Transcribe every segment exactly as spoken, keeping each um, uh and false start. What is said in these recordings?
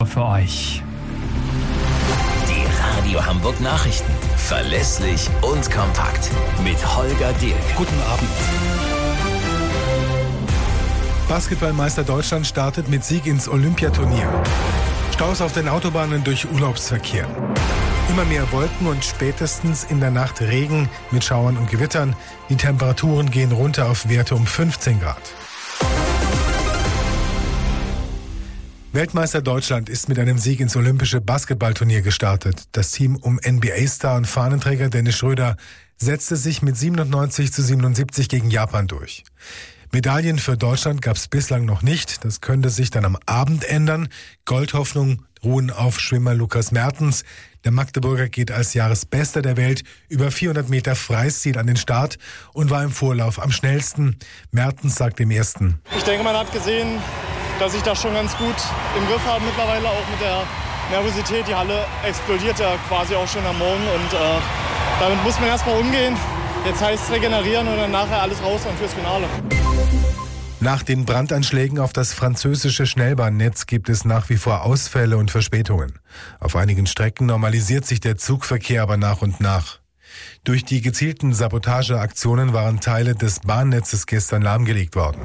für euch. Die Radio Hamburg Nachrichten. Verlässlich und kompakt. Mit Holger Dirk. Guten Abend. Basketballmeister Deutschland startet mit Sieg ins Olympiaturnier. Staus auf den Autobahnen durch Urlaubsverkehr. Immer mehr Wolken und spätestens in der Nacht Regen mit Schauern und Gewittern. Die Temperaturen gehen runter auf Werte um fünfzehn Grad. Weltmeister Deutschland ist mit einem Sieg ins olympische Basketballturnier gestartet. Das Team um N B A-Star und Fahnenträger Dennis Schröder setzte sich mit siebenundneunzig zu siebenundsiebzig gegen Japan durch. Medaillen für Deutschland gab es bislang noch nicht. Das könnte sich dann am Abend ändern. Goldhoffnung ruhen auf Schwimmer Lukas Mertens. Der Magdeburger geht als Jahresbester der Welt über vierhundert Meter Freistil an den Start und war im Vorlauf am schnellsten. Mertens sagt im Ersten: Ich denke, man hat gesehen, dass ich das schon ganz gut im Griff habe mittlerweile, auch mit der Nervosität. Die Halle explodiert ja quasi auch schon am Morgen und äh, damit muss man erstmal umgehen. Jetzt heißt es regenerieren und dann nachher alles raus und fürs Finale. Nach den Brandanschlägen auf das französische Schnellbahnnetz gibt es nach wie vor Ausfälle und Verspätungen. Auf einigen Strecken normalisiert sich der Zugverkehr aber nach und nach. Durch die gezielten Sabotageaktionen waren Teile des Bahnnetzes gestern lahmgelegt worden.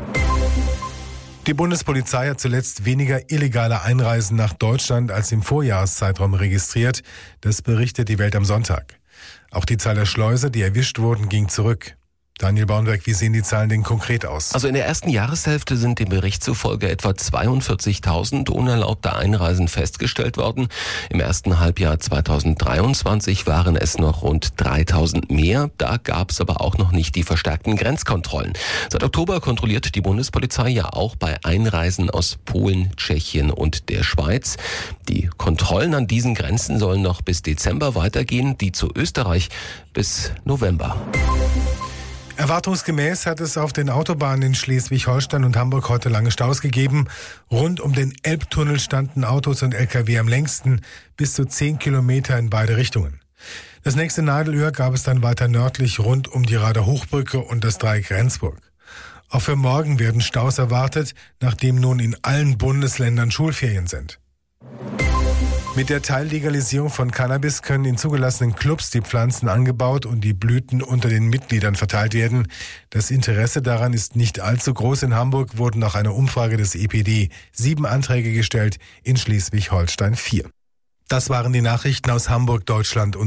Die Bundespolizei hat zuletzt weniger illegale Einreisen nach Deutschland als im Vorjahreszeitraum registriert. Das berichtet die Welt am Sonntag. Auch die Zahl der Schleuser, die erwischt wurden, ging zurück. Daniel Baunberg, wie sehen die Zahlen denn konkret aus? Also in der ersten Jahreshälfte sind dem Bericht zufolge etwa zweiundvierzigtausend unerlaubte Einreisen festgestellt worden. Im ersten Halbjahr zweitausenddreiundzwanzig waren es noch rund dreitausend mehr. Da gab es aber auch noch nicht die verstärkten Grenzkontrollen. Seit Oktober kontrolliert die Bundespolizei ja auch bei Einreisen aus Polen, Tschechien und der Schweiz. Die Kontrollen an diesen Grenzen sollen noch bis Dezember weitergehen, die zu Österreich bis November. Erwartungsgemäß hat es auf den Autobahnen in Schleswig-Holstein und Hamburg heute lange Staus gegeben. Rund um den Elbtunnel standen Autos und L K W am längsten, bis zu zehn Kilometer in beide Richtungen. Das nächste Nadelöhr gab es dann weiter nördlich rund um die Rader Hochbrücke und das Dreieck Rendsburg. Auch für morgen werden Staus erwartet, nachdem nun in allen Bundesländern Schulferien sind. Mit der Teillegalisierung von Cannabis können in zugelassenen Clubs die Pflanzen angebaut und die Blüten unter den Mitgliedern verteilt werden. Das Interesse daran ist nicht allzu groß. In Hamburg wurden nach einer Umfrage des E P D sieben Anträge gestellt, in Schleswig-Holstein vier. Das waren die Nachrichten aus Hamburg, Deutschland und